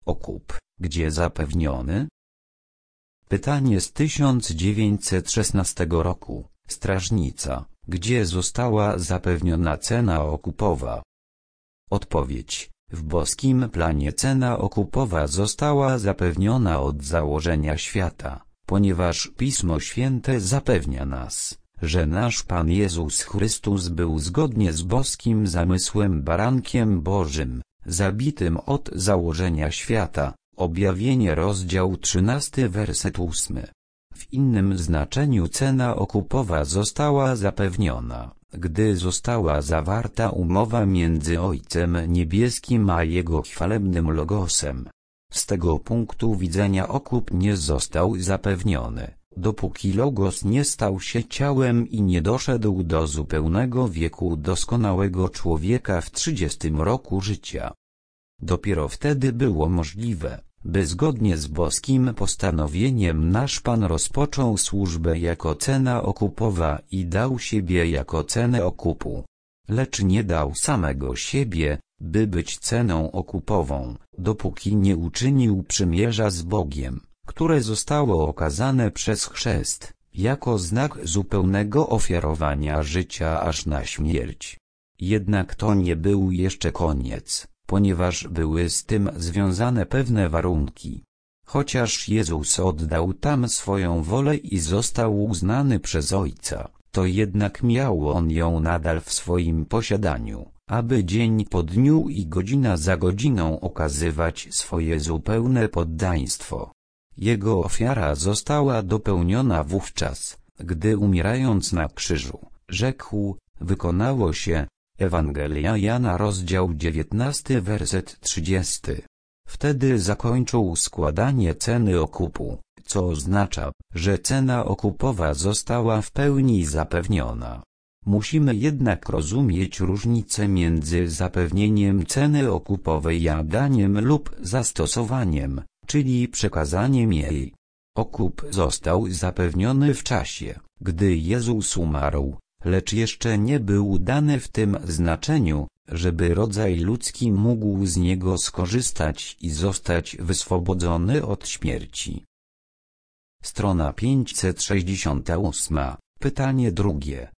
okup, gdzie zapewniony? Pytanie z 1916 roku. Strażnica, gdzie została zapewniona cena okupowa? Odpowiedź. W boskim planie cena okupowa została zapewniona od założenia świata, ponieważ Pismo Święte zapewnia nas, że nasz Pan Jezus Chrystus był zgodnie z boskim zamysłem barankiem Bożym, zabitym od założenia świata. Objawienie rozdział 13 werset 8. W innym znaczeniu cena okupowa została zapewniona, gdy została zawarta umowa między Ojcem Niebieskim a Jego chwalebnym Logosem. Z tego punktu widzenia okup nie został zapewniony, dopóki Logos nie stał się ciałem i nie doszedł do zupełnego wieku doskonałego człowieka w 30 roku życia. Dopiero wtedy było możliwe, by zgodnie z boskim postanowieniem nasz Pan rozpoczął służbę jako cena okupowa i dał siebie jako cenę okupu. Lecz nie dał samego siebie, by być ceną okupową, dopóki nie uczynił przymierza z Bogiem, które zostało okazane przez chrzest, jako znak zupełnego ofiarowania życia aż na śmierć. Jednak to nie był jeszcze koniec, ponieważ były z tym związane pewne warunki. Chociaż Jezus oddał tam swoją wolę i został uznany przez Ojca, to jednak miał On ją nadal w swoim posiadaniu, aby dzień po dniu i godzina za godziną okazywać swoje zupełne poddaństwo. Jego ofiara została dopełniona wówczas, gdy umierając na krzyżu, rzekł: wykonało się. Ewangelia Jana rozdział 19 werset 30. Wtedy zakończył składanie ceny okupu, co oznacza, że cena okupowa została w pełni zapewniona. Musimy jednak rozumieć różnicę między zapewnieniem ceny okupowej a daniem lub zastosowaniem, czyli przekazaniem jej. Okup został zapewniony w czasie, gdy Jezus umarł, lecz jeszcze nie był dany w tym znaczeniu, żeby rodzaj ludzki mógł z niego skorzystać i zostać wyswobodzony od śmierci. Strona 568. Pytanie drugie.